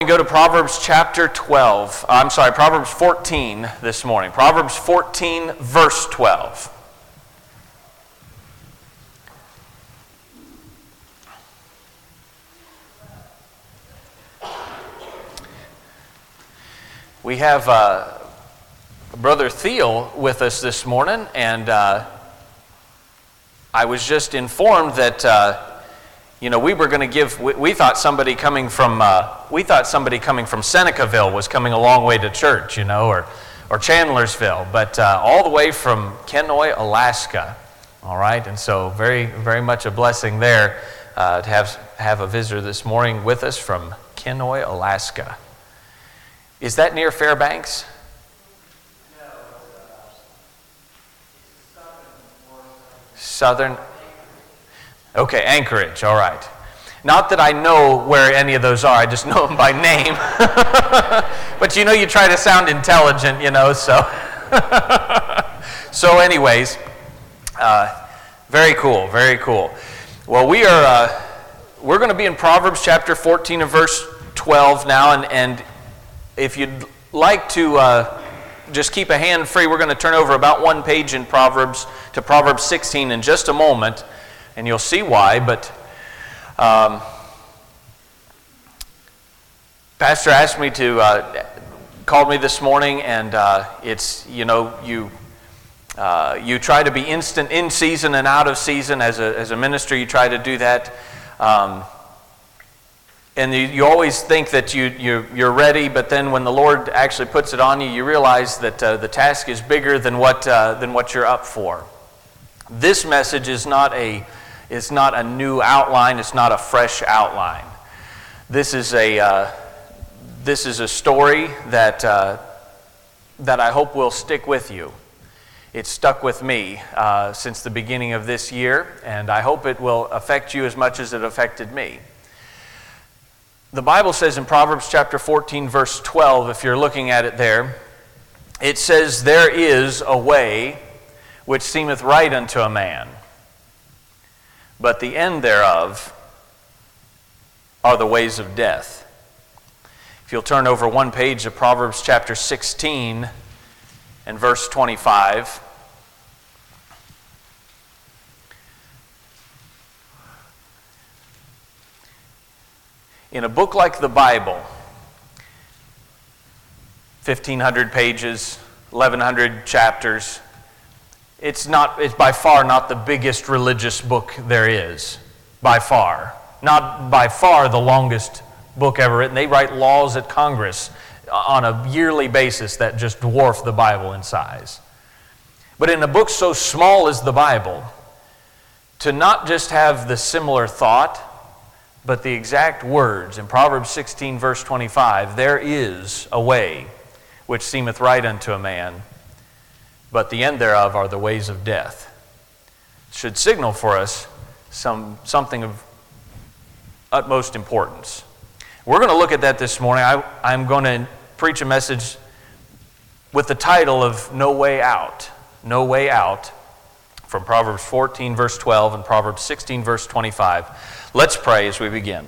Go to Proverbs chapter 14 this morning. Proverbs 14, verse 12. We have Brother Thiel with us this morning, and I was just informed that we were going to give. We thought somebody coming from Senecaville was coming a long way to church, or Chandlersville, but all the way from Kenoi, Alaska. All right, and so very, very much a blessing there to have a visitor this morning with us from Kenoi, Alaska. Is that near Fairbanks? No, it's Southern. Okay, Anchorage, all right. Not that I know where any of those are, I just know them by name. But you try to sound intelligent, so. So anyways, very cool, very cool. Well, we're going to be in Proverbs chapter 14 and verse 12 now, and if you'd like to just keep a hand free, we're going to turn over about one page in Proverbs to Proverbs 16 in just a moment. And you'll see why, but Pastor asked me to, called me this morning, and it's, you try to be instant in season and out of season as a minister. You try to do that, and you always think that you're ready, but then when the Lord actually puts it on you, you realize that the task is bigger than what you're up for. This message is not a new outline. It's not a fresh outline. This is a story that I hope will stick with you. It's stuck with me since the beginning of this year, and I hope it will affect you as much as it affected me. The Bible says in Proverbs chapter 14, verse 12, if you're looking at it there, it says, "There is a way which seemeth right unto a man, but the end thereof are the ways of death." If you'll turn over one page to Proverbs chapter 16 and verse 25. In a book like the Bible, 1,500 pages, 1,100 chapters, it's by far not the biggest religious book there is, by far. Not by far the longest book ever written. They write laws at Congress on a yearly basis that just dwarf the Bible in size. But in a book so small as the Bible, to not just have the similar thought, but the exact words, in Proverbs 16 verse 25, "There is a way which seemeth right unto a man, but the end thereof are the ways of death," should signal for us something of utmost importance. We're going to look at that this morning. I'm going to preach a message with the title of "No Way Out." No Way Out, from Proverbs 14 verse 12 and Proverbs 16 verse 25. Let's pray as we begin.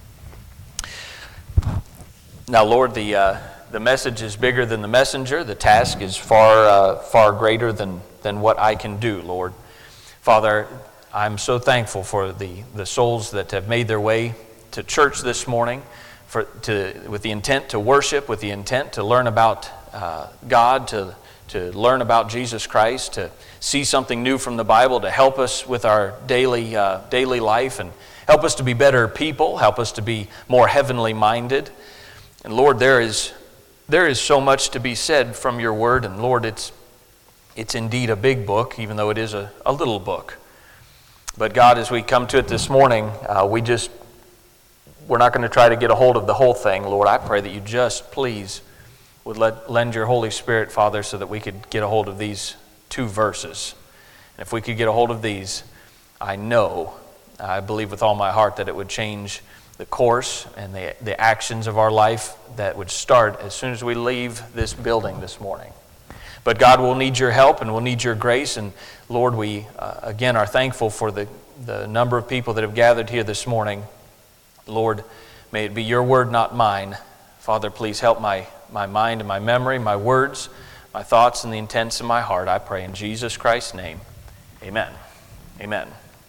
Now, Lord, the message is bigger than the messenger. The task is far greater than what I can do, Lord. Father, I'm so thankful for the souls that have made their way to church this morning with the intent to worship, with the intent to learn about God, to learn about Jesus Christ, to see something new from the Bible, to help us with our daily life and help us to be better people, help us to be more heavenly minded. And Lord, there is so much to be said from your word, and Lord, it's indeed a big book, even though it is a little book. But God, as we come to it this morning, we're not going to try to get a hold of the whole thing. Lord, I pray that you just please would lend your Holy Spirit, Father, so that we could get a hold of these two verses. And if we could get a hold of these, I believe with all my heart that it would change the course and the actions of our life that would start as soon as we leave this building this morning. But God, we'll need your help and we'll need your grace. And Lord, we again are thankful for the number of people that have gathered here this morning. Lord, may it be your word, not mine, Father, please help my mind and my memory, my words, my thoughts, and the intents of my heart. I pray in Jesus Christ's name. Amen. Amen.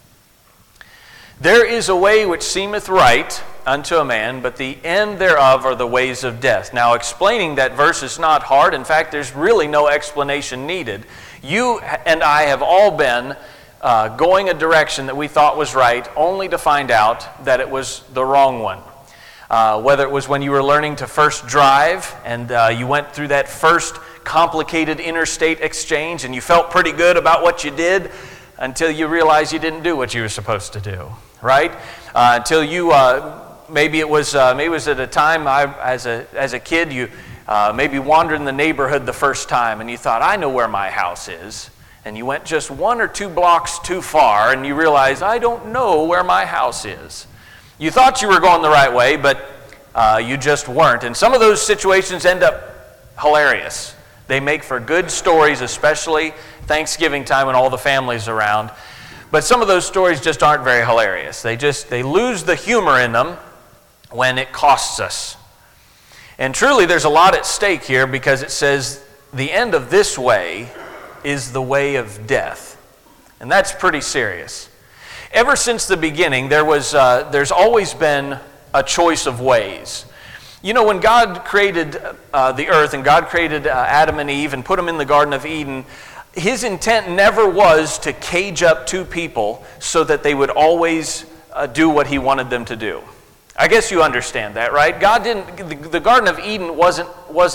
There is a way which seemeth right unto a man, but the end thereof are the ways of death. Now, explaining that verse is not hard. In fact, there's really no explanation needed. You and I have all been going a direction that we thought was right, only to find out that it was the wrong one. Whether it was when you were learning to first drive and you went through that first complicated interstate exchange and you felt pretty good about what you did until you realized you didn't do what you were supposed to do, right? Until you, maybe it was at a time as a kid, you maybe wandered in the neighborhood the first time and you thought, I know where my house is. And you went just 1 or 2 blocks too far and you realized, I don't know where my house is. You thought you were going the right way, but you just weren't. And some of those situations end up hilarious. They make for good stories, especially Thanksgiving time when all the family's around. But some of those stories just aren't very hilarious. They lose the humor in them when it costs us. And truly, there's a lot at stake here because it says the end of this way is the way of death. And that's pretty serious. Ever since the beginning, there's always been a choice of ways. You know, when God created the earth and God created Adam and Eve and put them in the Garden of Eden, His intent never was to cage up 2 people so that they would always do what He wanted them to do. I guess you understand that, right? God didn't. The Garden of Eden wasn't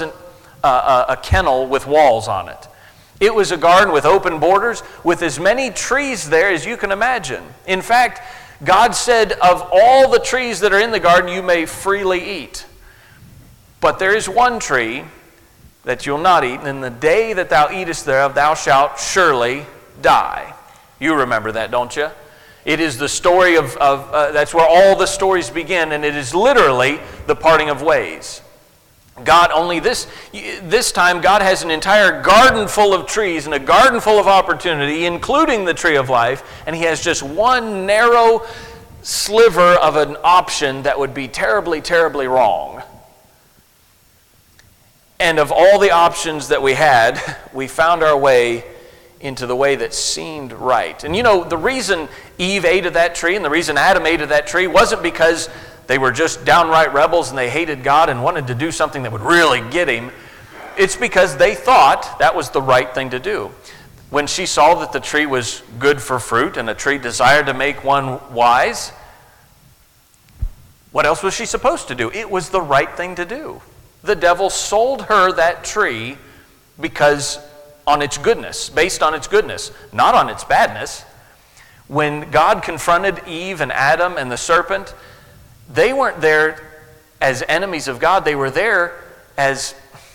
a kennel with walls on it. It was a garden with open borders, with as many trees there as you can imagine. In fact, God said, of all the trees that are in the garden, you may freely eat. But there is one tree that you'll not eat, and in the day that thou eatest thereof, thou shalt surely die. You remember that, don't you? It is the story of that's where all the stories begin, and it is literally the parting of ways. God only this time, God has an entire garden full of trees and a garden full of opportunity, including the tree of life, and He has just one narrow sliver of an option that would be terribly, terribly wrong. And of all the options that we had, we found our way into the way that seemed right. And you know, the reason Eve ate of that tree and the reason Adam ate of that tree wasn't because they were just downright rebels and they hated God and wanted to do something that would really get Him. It's because they thought that was the right thing to do. When she saw that the tree was good for fruit and a tree desired to make one wise, what else was she supposed to do? It was the right thing to do. The devil sold her that tree because on its goodness, based on its goodness, not on its badness. When God confronted Eve and Adam and the serpent, they weren't there as enemies of God. They were there as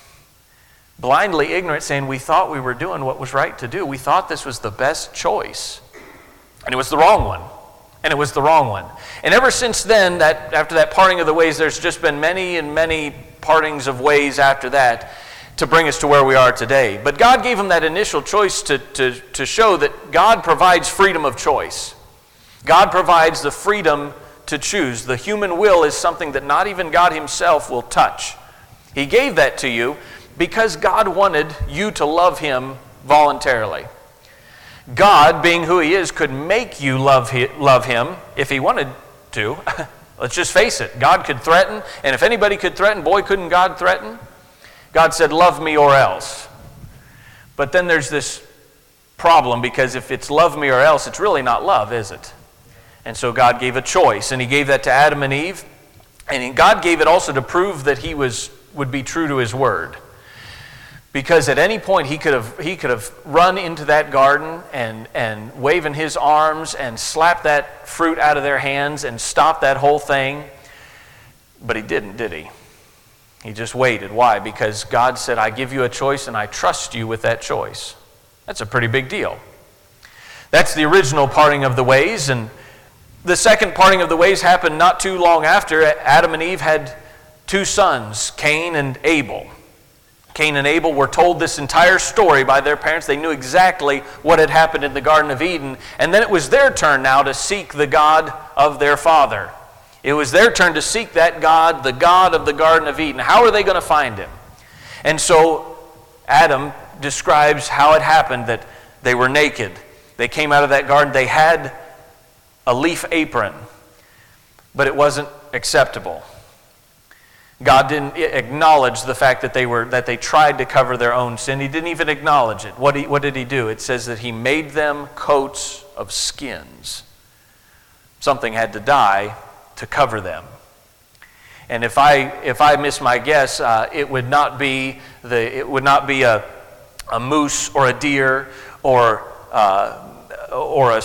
blindly ignorant, saying, we thought we were doing what was right to do. We thought this was the best choice. And it was the wrong one. And it was the wrong one. And ever since then, after that parting of the ways, there's just been many and many partings of ways after that to bring us to where we are today. But God gave them that initial choice to show that God provides freedom of choice. God provides the freedom to choose. The human will is something that not even God Himself will touch. He gave that to you because God wanted you to love Him voluntarily. God, being who He is, could make you love Him if He wanted to. Let's just face it. God could threaten, and if anybody could threaten, boy, couldn't God threaten? God said, love me or else. But then there's this problem, because if it's love me or else, it's really not love, is it? And so God gave a choice, and He gave that to Adam and Eve. And God gave it also to prove that He would be true to His word. Because at any point He could have run into that garden and waving His arms and slapped that fruit out of their hands and stopped that whole thing. But He didn't, did He? He just waited. Why? Because God said, I give you a choice and I trust you with that choice. That's a pretty big deal. That's the original parting of the ways, and the second parting of the ways happened not too long after. Adam and Eve had 2 sons, Cain and Abel. Cain and Abel were told this entire story by their parents. They knew exactly what had happened in the Garden of Eden. And then it was their turn now to seek the God of their father. It was their turn to seek that God, the God of the Garden of Eden. How are they going to find him? And so Adam describes how it happened that they were naked. They came out of that garden. They had a leaf apron, but it wasn't acceptable. God didn't acknowledge the fact that they tried to cover their own sin. He didn't even acknowledge it. What did he do? It says that he made them coats of skins. Something had to die to cover them. And if I miss my guess, it would not be a moose or a deer or a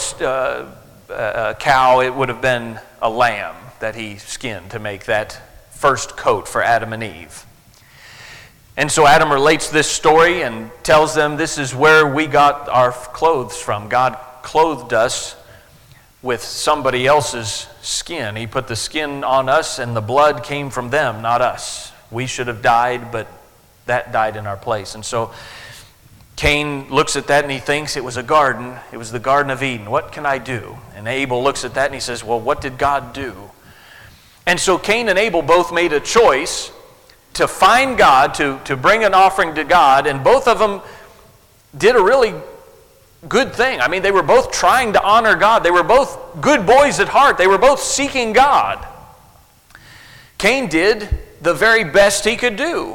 cow. It would have been a lamb that he skinned to make that first coat for Adam and Eve. And so Adam relates this story and tells them this is where we got our clothes from. God clothed us with somebody else's skin. He put the skin on us, and the blood came from them, not us. We should have died, but that died in our place. And so Cain looks at that and he thinks it was a garden. It was the Garden of Eden. What can I do? And Abel looks at that and he says, well, what did God do? And so Cain and Abel both made a choice to find God, to bring an offering to God, and both of them did a really good thing. I mean, they were both trying to honor God. They were both good boys at heart. They were both seeking God. Cain did the very best he could do.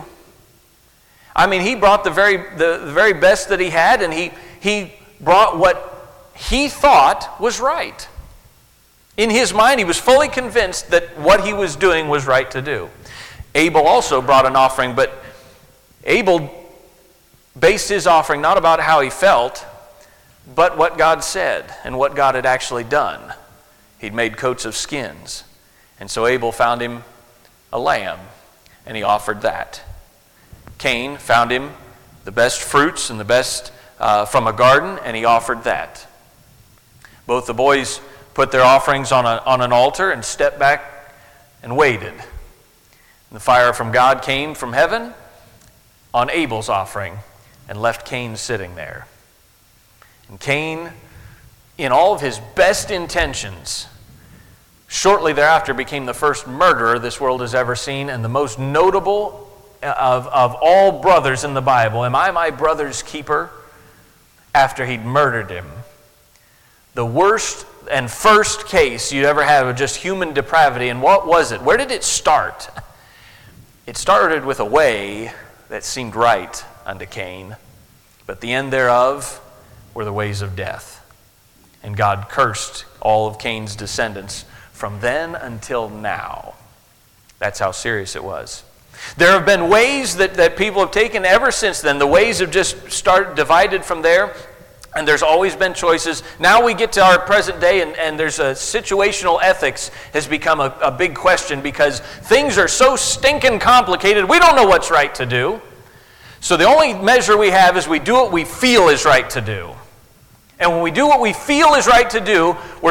I mean, he brought the very best that he had, and he brought what he thought was right. In his mind, he was fully convinced that what he was doing was right to do. Abel also brought an offering, but Abel based his offering not about how he felt, but what God said and what God had actually done. He'd made coats of skins. And so Abel found him a lamb, and he offered that. Cain found him the best fruits and the best from a garden, and he offered that. Both the boys put their offerings on an altar and stepped back and waited. And the fire from God came from heaven on Abel's offering and left Cain sitting there. And Cain, in all of his best intentions, shortly thereafter became the first murderer this world has ever seen, and the most notable of all brothers in the Bible. Am I my brother's keeper? After he'd murdered him. The worst and first case you'd ever had of just human depravity. And what was it? Where did it start? It started with a way that seemed right unto Cain, but the end thereof were the ways of death. And God cursed all of Cain's descendants from then until now. That's how serious it was. There have been ways that people have taken ever since then. The ways have just started divided from there, and there's always been choices. Now we get to our present day, and there's a situational ethics has become a big question because things are so stinking complicated, we don't know what's right to do. So the only measure we have is we do what we feel is right to do. And when we do what we feel is right to do, we're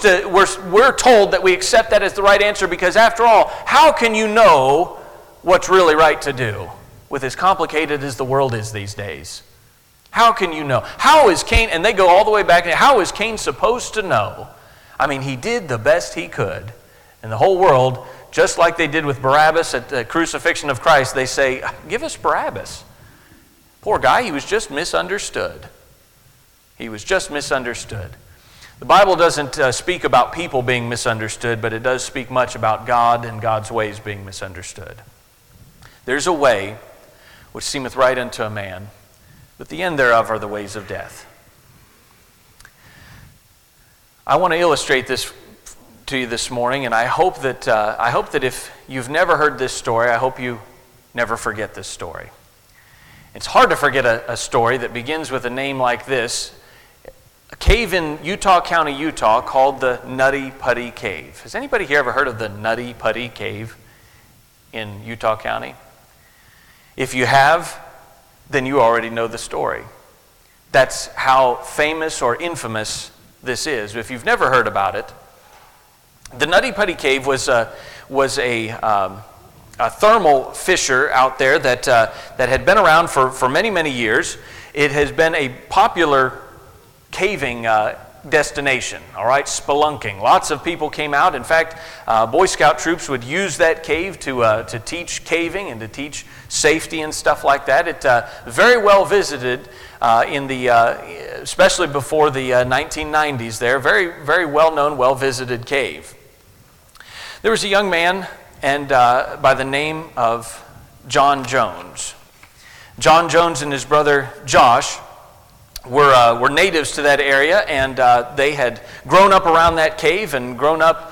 told that we accept that as the right answer because after all, how can you know what's really right to do with as complicated as the world is these days? How can you know? How is Cain, and they go all the way back, how is Cain supposed to know? I mean, he did the best he could. And the whole world, just like they did with Barabbas at the crucifixion of Christ, they say, give us Barabbas. Poor guy, he was just misunderstood. He was just misunderstood. The Bible doesn't speak about people being misunderstood, but it does speak much about God and God's ways being misunderstood. There's a way which seemeth right unto a man, but the end thereof are the ways of death. I want to illustrate this to you this morning, and I hope that if you've never heard this story, I hope you never forget this story. It's hard to forget a story that begins with a name like this. A cave in Utah County, Utah, called the Nutty Putty Cave. Has anybody here ever heard of the Nutty Putty Cave in Utah County? If you have, then you already know the story. That's how famous or infamous this is. If you've never heard about it, the Nutty Putty Cave was a thermal fissure out there that had been around for many, many years. It has been a popular caving destination, all right, spelunking. Lots of people came out. In fact, Boy Scout troops would use that cave to teach caving and to teach safety and stuff like that. It very well visited especially before the 1990s there. Very, very well-known, well-visited cave. There was a young man by the name of John Jones. John Jones and his brother Josh were natives to that area, and they had grown up around that cave and grown up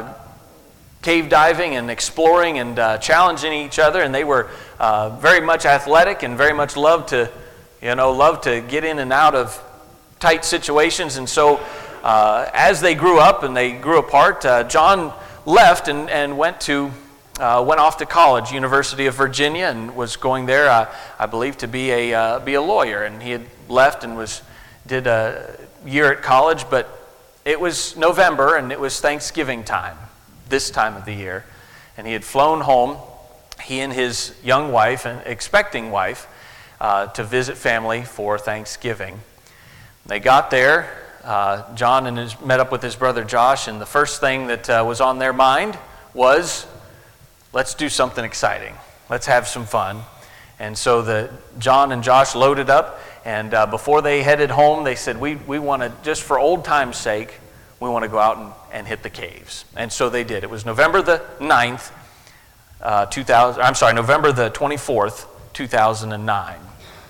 cave diving and exploring and challenging each other, and they were very much athletic and very much loved to get in and out of tight situations. And so as they grew up and they grew apart, John left and went off to college, University of Virginia, and was going there, I believe, to be a lawyer. And he had left and did a year at college, but it was November and it was Thanksgiving time, this time of the year. And he had flown home, he and his young wife, and expecting wife, to visit family for Thanksgiving. They got there. John met up with his brother Josh, and the first thing that was on their mind was, let's do something exciting. Let's have some fun. And so John and Josh loaded up, and before they headed home, they said, we want to, just for old time's sake, we want to go out and hit the caves. And so they did. It was November the 9th, November the 24th, 2009.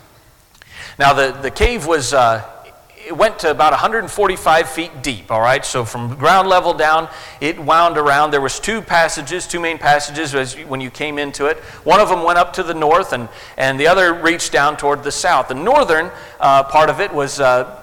Now the cave was, it went to about 145 feet deep, all right? So from ground level down, it wound around. There was two main passages when you came into it. One of them went up to the north, and the other reached down toward the south. The northern part of it was,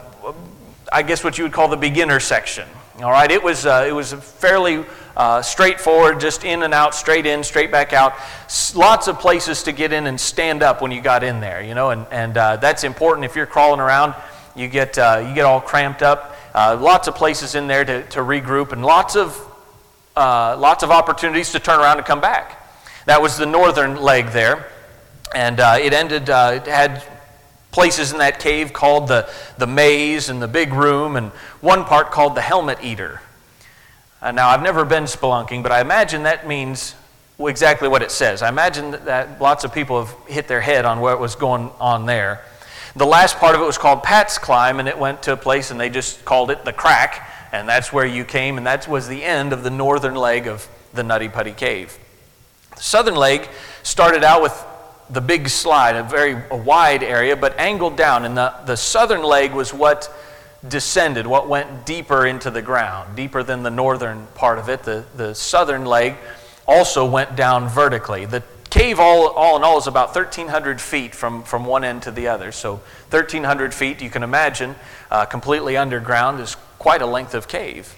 I guess what you would call the beginner section, all right? It was fairly straightforward, just in and out, straight in, straight back out. Lots of places to get in and stand up when you got in there, and that's important if you're crawling around. You get all cramped up. Lots of places in there to regroup, and lots of opportunities to turn around and come back. That was the northern leg there, and it had places in that cave called the maze and the big room, and one part called the helmet eater. Now, I've never been spelunking, but I imagine that means exactly what it says. I imagine that lots of people have hit their head on what was going on there. The last part of it was called Pat's Climb, and it went to a place, and they just called it the Crack, and that's where you came, and that was the end of the northern leg of the Nutty Putty Cave. The southern leg started out with the big slide, a wide area, but angled down, and the southern leg was what descended, what went deeper into the ground, deeper than the northern part of it. The southern leg also went down vertically. The cave, all in all, is about 1,300 feet from one end to the other. So 1,300 feet, you can imagine, completely underground, is quite a length of cave.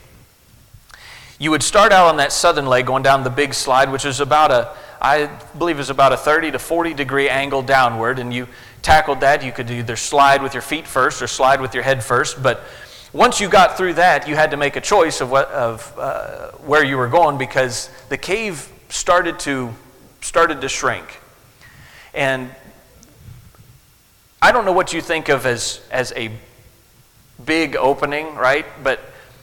You would start out on that southern leg going down the big slide, which is I believe is about a 30 to 40 degree angle downward, and you tackled that. You could either slide with your feet first or slide with your head first, but once you got through that, you had to make a choice of where you were going, because the cave started to shrink. And I don't know what you think of as a big opening, right? But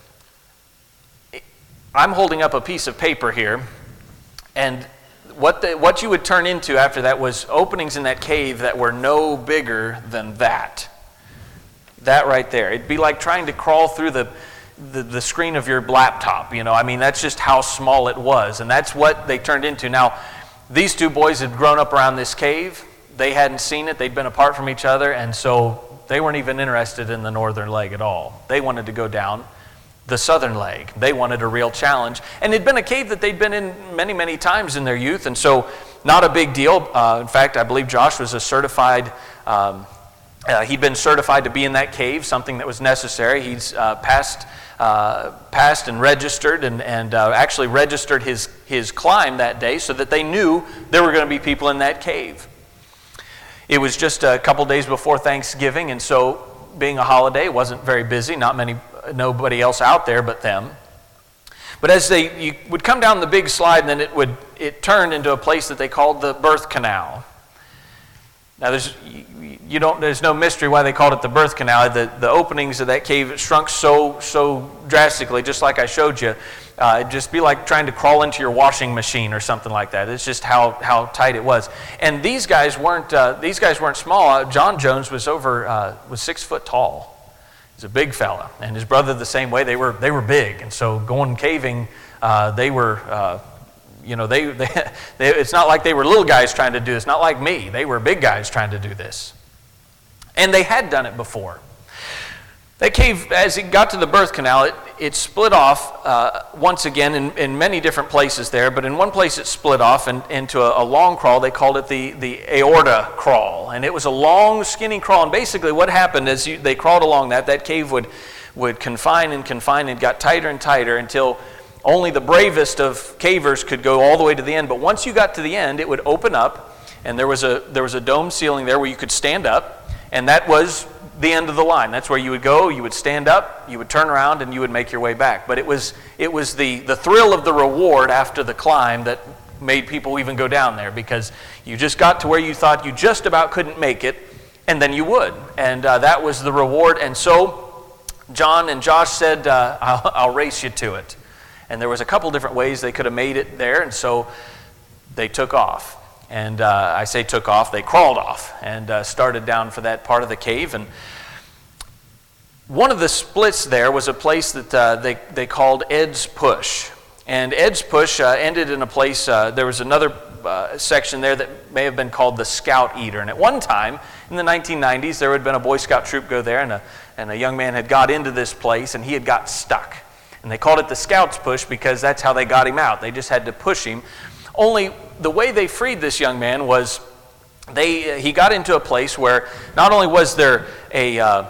I'm holding up a piece of paper here, and what you would turn into after that was openings in that cave that were no bigger than that. That right there. It'd be like trying to crawl through the screen of your laptop, I mean, that's just how small it was, and that's what they turned into. Now, these two boys had grown up around this cave. They hadn't seen it. They'd been apart from each other, and so they weren't even interested in the northern leg at all. They wanted to go down the southern leg. They wanted a real challenge. And it'd been a cave that they'd been in many, many times in their youth, and so not a big deal. In fact, I believe Josh was he'd been certified to be in that cave, something that was necessary. He's passed and registered and actually registered his climb that day so that they knew there were going to be people in that cave. It was just a couple days before Thanksgiving, and so being a holiday, it wasn't very busy, nobody else out there but them. But as you would come down the big slide, and then it turned into a place that they called the birth canal. Now, there's no mystery why they called it the birth canal. The openings of that cave shrunk so drastically, just like I showed you. It'd just be like trying to crawl into your washing machine or something like that. It's just how tight it was. And these guys weren't small. John Jones was 6 foot tall. He's a big fella, and his brother the same way. They were big, and so going caving, they were. It's not like they were little guys trying to do this. Not like me. They were big guys trying to do this. And they had done it before. That cave, as it got to the birth canal, it split off once again in many different places there. But in one place it split off into a long crawl. They called it the aorta crawl. And it was a long, skinny crawl. And basically what happened is they crawled along that cave would confine and got tighter and tighter until only the bravest of cavers could go all the way to the end. But once you got to the end, it would open up, and there was a dome ceiling there where you could stand up, and that was the end of the line. That's where you would go, you would stand up, you would turn around, and you would make your way back. But it was the thrill of the reward after the climb that made people even go down there, because you just got to where you thought you just about couldn't make it, and then you would. And that was the reward. And so John and Josh said, I'll race you to it. And there was a couple different ways they could have made it there, and so they took off. And I say took off, they crawled off and started down for that part of the cave. And one of the splits there was a place that they called Ed's Push. And Ed's Push ended in a place, there was another section there that may have been called the Scout Eater. And at one time, in the 1990s, there had been a Boy Scout troop go there, and a young man had got into this place, and he had got stuck. And they called it the Scout's Push because that's how they got him out. They just had to push him. Only the way they freed this young man was he got into a place where not only was there a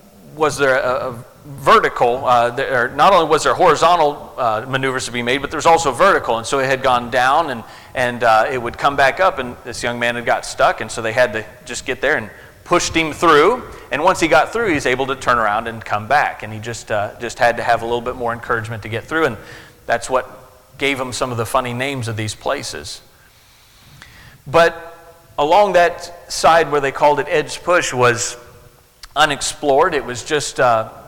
vertical, not only was there horizontal maneuvers to be made, but there was also vertical. And so it had gone down and it would come back up, and this young man had got stuck, and so they had to just get there and pushed him through, and once he got through, he was able to turn around and come back, and he just had to have a little bit more encouragement to get through, and that's what gave him some of the funny names of these places. But along that side where they called it Ed's Push was unexplored. It was just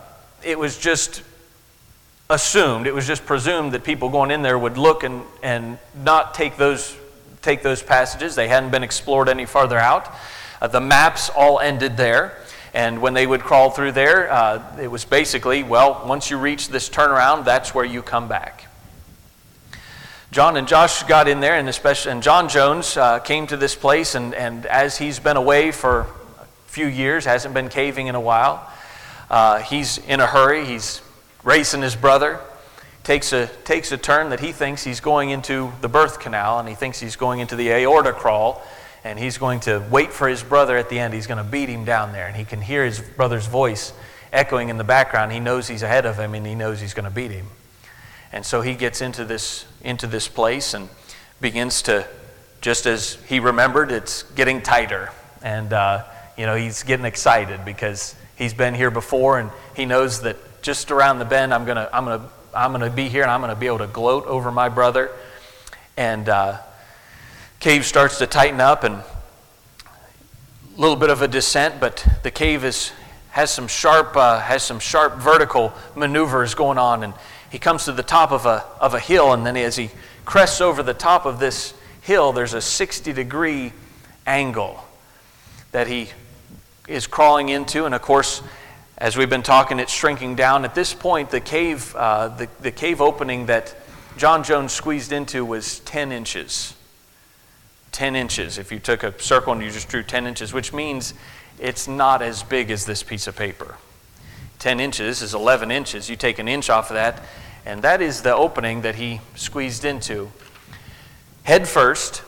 assumed, it was just presumed that people going in there would look and not take those passages. They hadn't been explored any farther out. The maps all ended there, and when they would crawl through there, it was basically, well, once you reach this turnaround, that's where you come back. John and Josh got in there, and John Jones came to this place, and as he's been away for a few years, hasn't been caving in a while, he's in a hurry, he's racing his brother, takes a turn that he thinks he's going into the birth canal, and he thinks he's going into the aorta crawl, and he's going to wait for his brother at the end. He's going to beat him down there, and he can hear his brother's voice echoing in the background. He knows he's ahead of him, and he knows he's going to beat him. And so he gets into this place and begins to, just as he remembered, it's getting tighter, and he's getting excited because he's been here before, and he knows that just around the bend, I'm gonna be here, and I'm gonna be able to gloat over my brother. And cave starts to tighten up, and a little bit of a descent, but the cave has some sharp vertical maneuvers going on, and he comes to the top of a hill, and then as he crests over the top of this hill, there's a 60-degree angle that he is crawling into, and of course, as we've been talking, it's shrinking down. At this point, the cave opening that John Jones squeezed into was 10 inches. 10 inches. If you took a circle and you just drew 10 inches, which means it's not as big as this piece of paper. 10 inches is 11 inches. You take an inch off of that, and that is the opening that he squeezed into. Head first,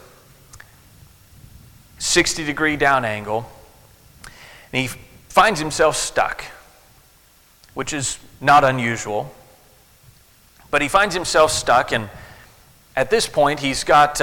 60-degree down angle, and he finds himself stuck, which is not unusual. But he finds himself stuck, and at this point, he's got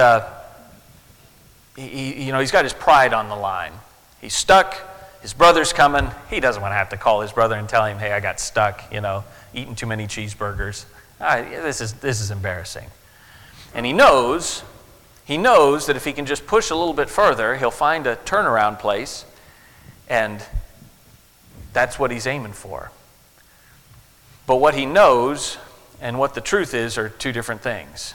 he's got his pride on the line. He's stuck. His brother's coming. He doesn't want to have to call his brother and tell him, "Hey, I got stuck. Eating too many cheeseburgers. This is embarrassing." And he knows He knows that if he can just push a little bit further, he'll find a turnaround place, and that's what he's aiming for. But what he knows and what the truth is are two different things.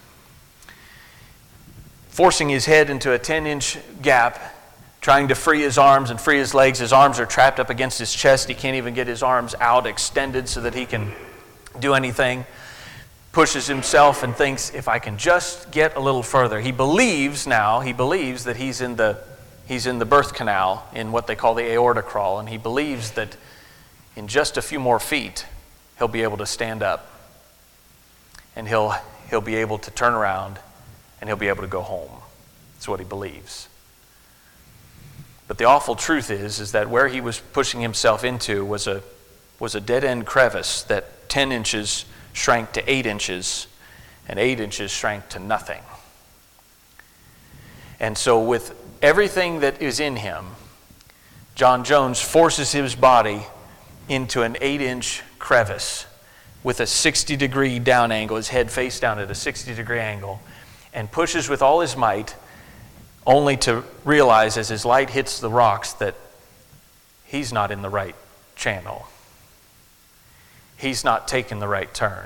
Forcing his head into a 10-inch gap, trying to free his arms and free his legs. His arms are trapped up against his chest. He can't even get his arms out extended so that he can do anything. Pushes himself and thinks, if I can just get a little further. He believes that he's in the birth canal in what they call the aorta crawl, and he believes that in just a few more feet he'll be able to stand up, and he'll be able to turn around, and he'll be able to go home. That's what he believes. But the awful truth is that where he was pushing himself into was a dead-end crevice that 10 inches shrank to 8 inches, and 8 inches shrank to nothing. And so with everything that is in him, John Jones forces his body into an 8-inch crevice with a 60-degree down angle, his head face down at a 60-degree angle, and pushes with all his might, only to realize as his light hits the rocks that he's not in the right channel. He's not taking the right turn.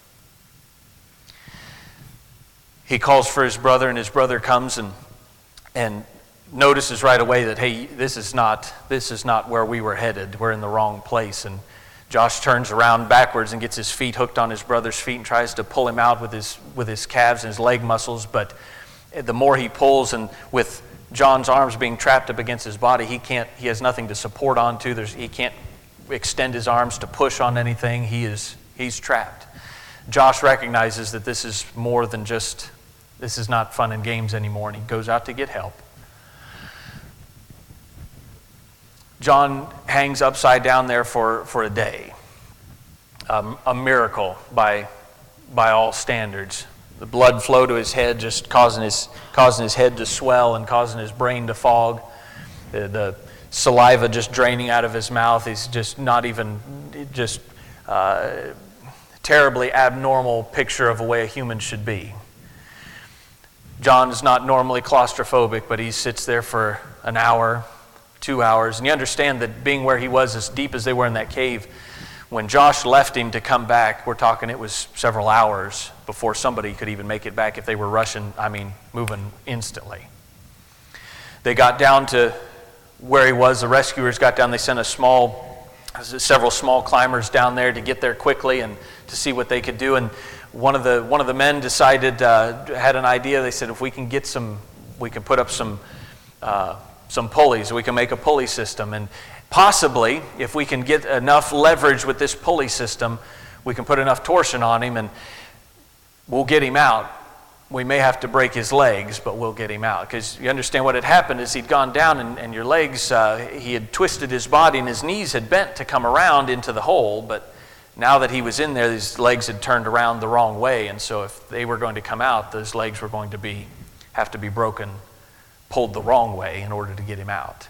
He calls for his brother, and his brother comes and notices right away that, hey, this is not where we were headed. We're in the wrong place. And Josh turns around backwards and gets his feet hooked on his brother's feet and tries to pull him out with his calves and his leg muscles. But the more he pulls, and with John's arms being trapped up against his body, he has nothing to support onto. He can't extend his arms to push on anything. He's trapped. Josh recognizes that this is more than just, this is not fun and games anymore, and he goes out to get help. John hangs upside down there for a day. A miracle by all standards. The blood flow to his head, just causing his head to swell and causing his brain to fog. The saliva just draining out of his mouth. He's just not even, terribly abnormal picture of a way a human should be. John is not normally claustrophobic, but he sits there for an hour, 2 hours. And you understand that being where he was, as deep as they were in that cave, when Josh left him to come back, we're talking it was several hours before somebody could even make it back if they were rushing, moving instantly. They got down to where he was. The rescuers got down. They sent several small climbers down there to get there quickly and to see what they could do. And one of the men decided, had an idea. They said, if we can put up some pulleys. We can make a pulley system, and possibly, if we can get enough leverage with this pulley system, we can put enough torsion on him, and we'll get him out. We may have to break his legs, but we'll get him out. Because you understand what had happened is he'd gone down, and your legs, he had twisted his body, and his knees had bent to come around into the hole, but now that he was in there, his legs had turned around the wrong way, and so if they were going to come out, those legs were going to have to be broken, pulled the wrong way in order to get him out.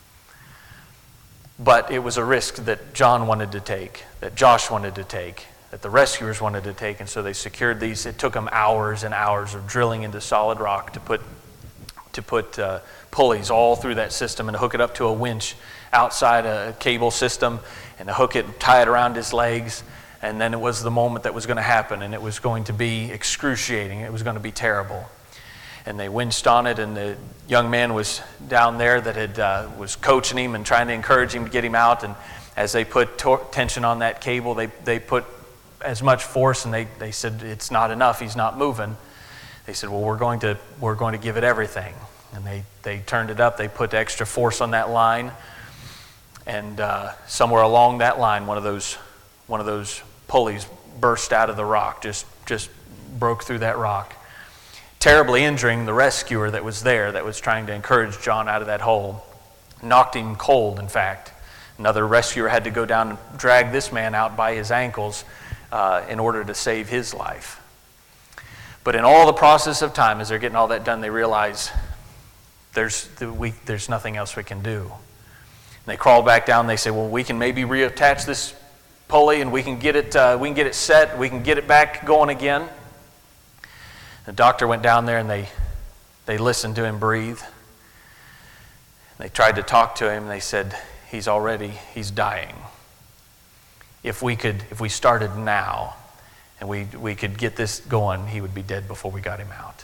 But it was a risk that John wanted to take, that Josh wanted to take, that the rescuers wanted to take, and so they secured these. It took them hours and hours of drilling into solid rock to put pulleys all through that system and to hook it up to a winch outside a cable system and to hook it and tie it around his legs. And then it was the moment that was going to happen, and it was going to be excruciating. It was going to be terrible. And they winched on it, and the young man was down there that was coaching him and trying to encourage him to get him out. And as they put tension on that cable, they put as much force, and they said, it's not enough, he's not moving. They said, well, we're going to give it everything. And they turned it up, they put extra force on that line, and somewhere along that line, one of those pulleys burst out of the rock, just broke through that rock, terribly injuring the rescuer that was there, that was trying to encourage John out of that hole. Knocked him cold, in fact. Another rescuer had to go down and drag this man out by his ankles in order to save his life. But in all the process of time, as they're getting all that done, they realize there's nothing else we can do. And they crawl back down. They say, well, we can maybe reattach this pulley, and we can get it set. We can get it back going again. The doctor went down there, and They listened to him breathe. They tried to talk to him. They said, he's dying. If we started now and we could get this going, he would be dead before we got him out.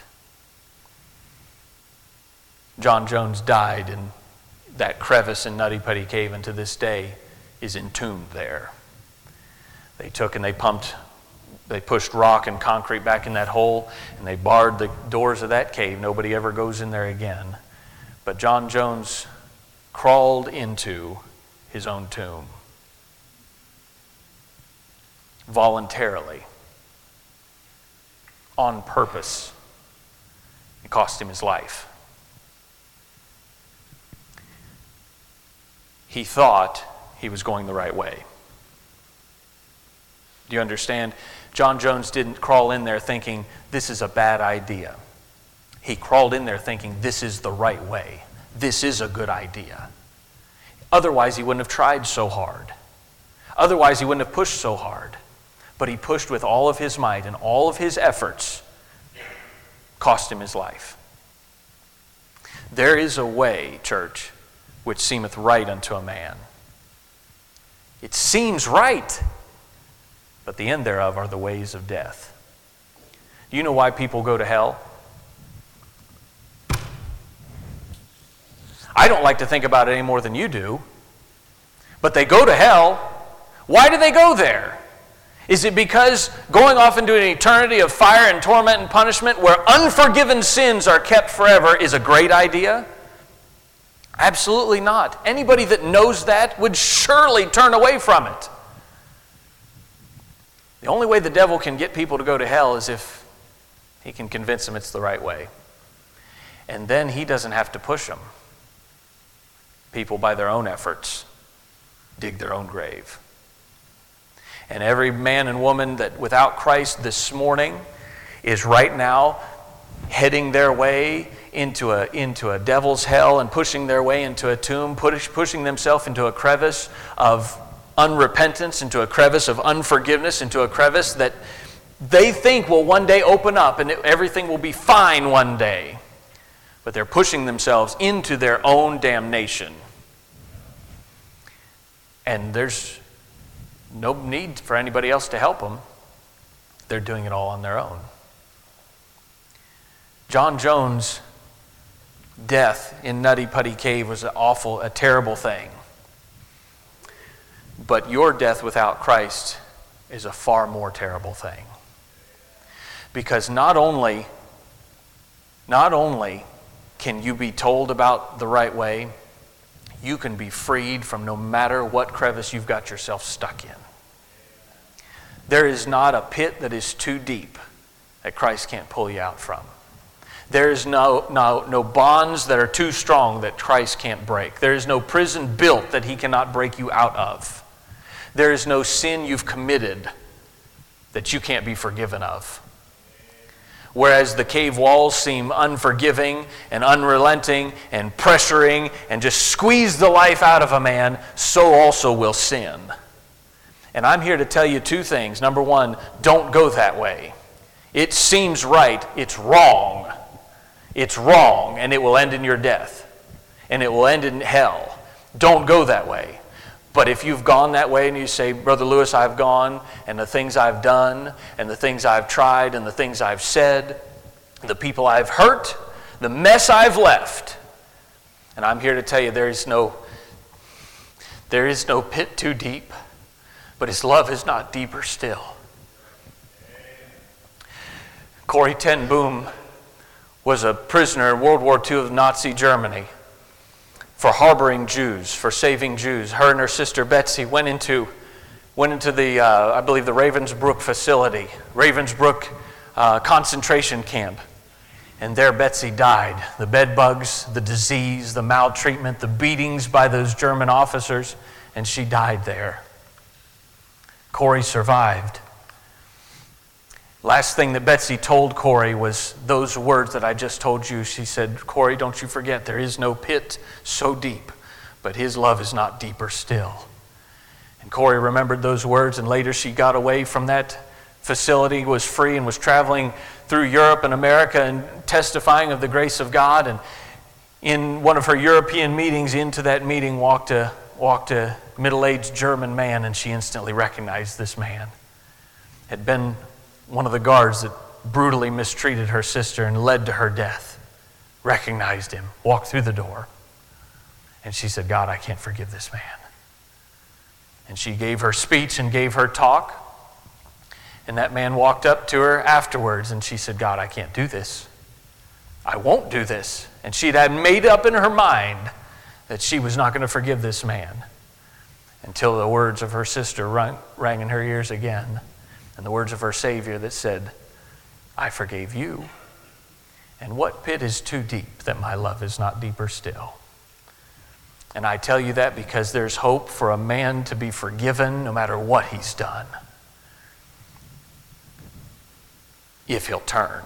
John Jones died in that crevice in Nutty Putty Cave, and to this day is entombed there. They took and they pushed rock and concrete back in that hole, and they barred the doors of that cave. Nobody ever goes in there again. But John Jones crawled into his own tomb voluntarily, on purpose. It cost him his life. He thought he was going the right way. Do you understand? John Jones didn't crawl in there thinking, this is a bad idea. He crawled in there thinking, this is the right way. This is a good idea. Otherwise, he wouldn't have tried so hard. Otherwise, he wouldn't have pushed so hard. But he pushed with all of his might, and all of his efforts cost him his life. There is a way, church, which seemeth right unto a man. It seems right, but the end thereof are the ways of death. Do you know why people go to hell? I don't like to think about it any more than you do, but they go to hell. Why do they go there? Is it because going off into an eternity of fire and torment and punishment where unforgiven sins are kept forever is a great idea? Absolutely not. Anybody that knows that would surely turn away from it. The only way the devil can get people to go to hell is if he can convince them it's the right way. And then he doesn't have to push them. People, by their own efforts, dig their own grave. And every man and woman that without Christ this morning is right now heading their way into a devil's hell and pushing their way into a tomb, pushing themselves into a crevice of unrepentance, into a crevice of unforgiveness, into a crevice that they think will one day open up and everything will be fine one day. But they're pushing themselves into their own damnation. And there's no need for anybody else to help them. They're doing it all on their own. John Jones' death in Nutty Putty Cave was a terrible thing. But your death without Christ is a far more terrible thing. Because not only can you be told about the right way, you can be freed from no matter what crevice you've got yourself stuck in. There is not a pit that is too deep that Christ can't pull you out from. There is no bonds that are too strong that Christ can't break. There is no prison built that he cannot break you out of. There is no sin you've committed that you can't be forgiven of. Whereas the cave walls seem unforgiving and unrelenting and pressuring and just squeeze the life out of a man, so also will sin. And I'm here to tell you two things. Number one, don't go that way. It seems right. It's wrong. It's wrong, and it will end in your death. And it will end in hell. Don't go that way. But if you've gone that way and you say, Brother Lewis, I've gone, and the things I've done, and the things I've tried, and the things I've said, the people I've hurt, the mess I've left, and I'm here to tell you there is no pit too deep, but his love is not deeper still. Corrie ten Boom was a prisoner in World War II of Nazi Germany for harboring Jews, for saving Jews. Her and her sister Betsy went into the, I believe, the Ravensbrück facility, Ravensbrück concentration camp. And there Betsy died. The bed bugs, the disease, the maltreatment, the beatings by those German officers, and she died there. Corrie survived. Last thing that Betsy told Corrie was those words that I just told you. She said, Corrie, don't you forget, there is no pit so deep, but his love is not deeper still. And Corrie remembered those words, and later she got away from that facility, was free, and was traveling through Europe and America and testifying of the grace of God. And in one of her European meetings, into that meeting walked a middle-aged German man, and she instantly recognized this man. Had been one of the guards that brutally mistreated her sister and led to her death. Recognized him, walked through the door. And she said, God, I can't forgive this man. And she gave her speech and gave her talk. And that man walked up to her afterwards, and she said, God, I can't do this. I won't do this. And she'd had made up in her mind that she was not going to forgive this man until the words of her sister rang in her ears again, and the words of her Savior that said, I forgave you. And what pit is too deep that my love is not deeper still? And I tell you that because there's hope for a man to be forgiven no matter what he's done, if he'll turn.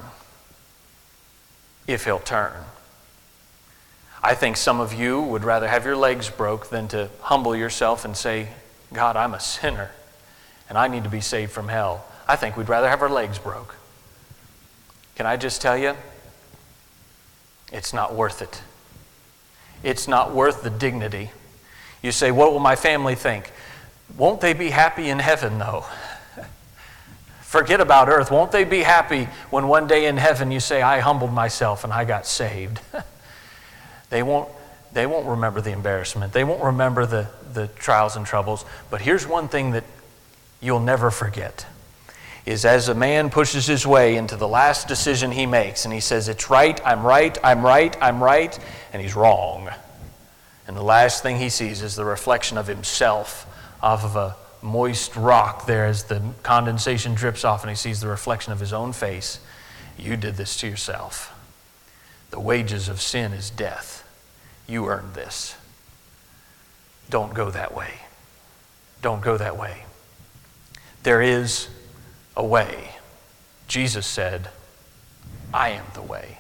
If he'll turn. I think some of you would rather have your legs broke than to humble yourself and say, God, I'm a sinner and I need to be saved from hell. I think we'd rather have our legs broke. Can I just tell you? It's not worth it. It's not worth the dignity. You say, what will my family think? Won't they be happy in heaven, though? Forget about earth. Won't they be happy when one day in heaven you say, I humbled myself and I got saved? They won't remember the embarrassment. They won't remember the trials and troubles. But here's one thing that you'll never forget, is as a man pushes his way into the last decision he makes, and he says, it's right, I'm right, I'm right, I'm right, and he's wrong. And the last thing he sees is the reflection of himself off of a moist rock there as the condensation drips off, and he sees the reflection of his own face. You did this to yourself. The wages of sin is death. You earned this. Don't go that way. Don't go that way. There is a way. Jesus said, I am the way.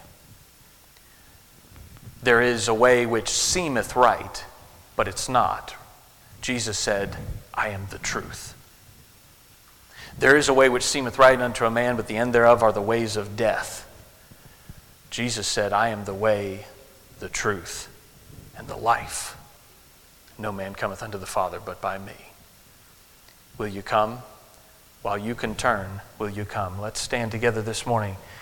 There is a way which seemeth right, but it's not. Jesus said, I am the truth. There is a way which seemeth right unto a man, but the end thereof are the ways of death. Jesus said, I am the way, the truth, and the life. No man cometh unto the Father but by me. Will you come? While you can turn, will you come? Let's stand together this morning